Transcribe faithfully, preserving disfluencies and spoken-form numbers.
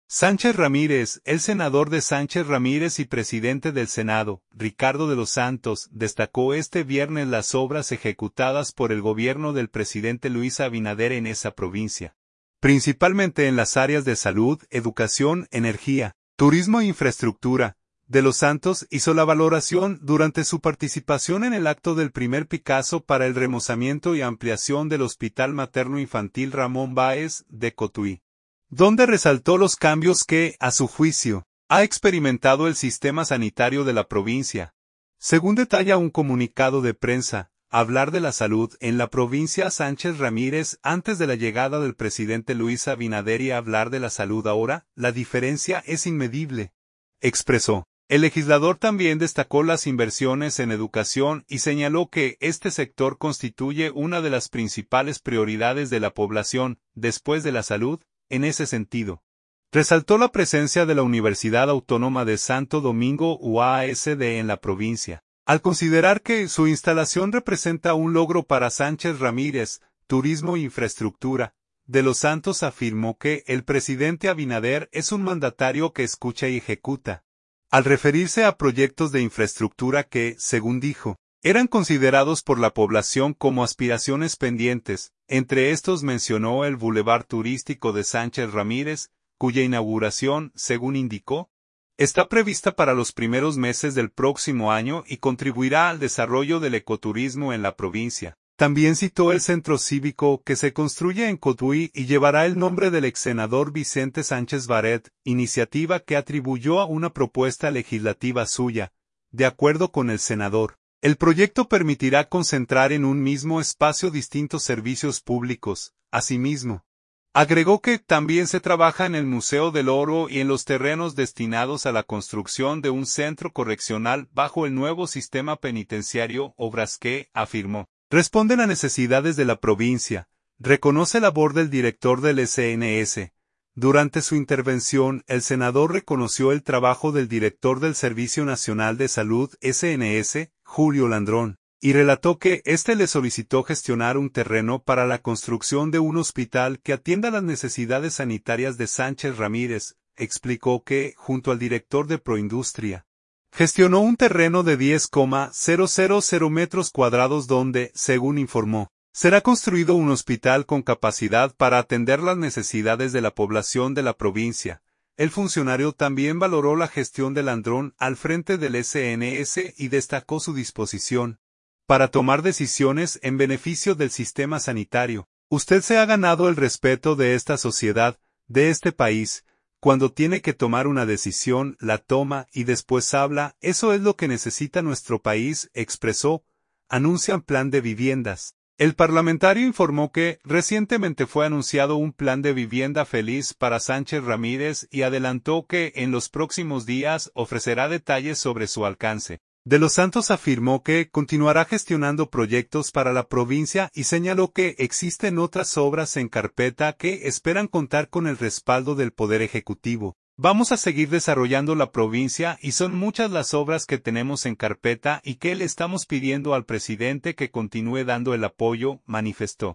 Sánchez Ramírez, el senador de Sánchez Ramírez y presidente del Senado, Ricardo de los Santos, destacó este viernes las obras ejecutadas por el gobierno del presidente Luis Abinader en esa provincia, principalmente en las áreas de salud, educación, energía, turismo e infraestructura. De los Santos hizo la valoración durante su participación en el acto del primer Picasso para el remozamiento y ampliación del Hospital Materno Infantil Ramón Báez de Cotuí, donde resaltó los cambios que, a su juicio, ha experimentado el sistema sanitario de la provincia. Según detalla un comunicado de prensa, hablar de la salud en la provincia Sánchez Ramírez antes de la llegada del presidente Luis Abinader y hablar de la salud ahora, la diferencia es inmedible, expresó. El legislador también destacó las inversiones en educación y señaló que este sector constituye una de las principales prioridades de la población, después de la salud. En ese sentido, resaltó la presencia de la Universidad Autónoma de Santo Domingo U A S D en la provincia, al considerar que su instalación representa un logro para Sánchez Ramírez, turismo e infraestructura. De los Santos afirmó que el presidente Abinader es un mandatario que escucha y ejecuta, al referirse a proyectos de infraestructura que, según dijo, eran considerados por la población como aspiraciones pendientes. Entre estos mencionó el Boulevard Turístico de Sánchez Ramírez, cuya inauguración, según indicó, está prevista para los primeros meses del próximo año y contribuirá al desarrollo del ecoturismo en la provincia. También citó el centro cívico que se construye en Cotuí y llevará el nombre del ex senador Vicente Sánchez Baret, iniciativa que atribuyó a una propuesta legislativa suya. De acuerdo con el senador, el proyecto permitirá concentrar en un mismo espacio distintos servicios públicos. Asimismo, agregó que también se trabaja en el Museo del Oro y en los terrenos destinados a la construcción de un centro correccional bajo el nuevo sistema penitenciario, obras que, afirmó, responden a necesidades de la provincia. Reconoce la labor del director del S N S. Durante su intervención, el senador reconoció el trabajo del director del Servicio Nacional de Salud S N S, Julio Landrón, y relató que éste le solicitó gestionar un terreno para la construcción de un hospital que atienda las necesidades sanitarias de Sánchez Ramírez. Explicó que, junto al director de Proindustria, gestionó un terreno de diez coma cero metros cuadrados donde, según informó, será construido un hospital con capacidad para atender las necesidades de la población de la provincia. El funcionario también valoró la gestión de Landrón al frente del S N S y destacó su disposición para tomar decisiones en beneficio del sistema sanitario. Usted se ha ganado el respeto de esta sociedad, de este país. Cuando tiene que tomar una decisión, la toma y después habla. Eso es lo que necesita nuestro país, expresó. Anuncian plan de viviendas. El parlamentario informó que, recientemente fue anunciado un plan de vivienda feliz para Sánchez Ramírez y adelantó que, en los próximos días, ofrecerá detalles sobre su alcance. De los Santos afirmó que continuará gestionando proyectos para la provincia y señaló que existen otras obras en carpeta que esperan contar con el respaldo del Poder Ejecutivo. Vamos a seguir desarrollando la provincia y son muchas las obras que tenemos en carpeta y que le estamos pidiendo al presidente que continúe dando el apoyo, manifestó.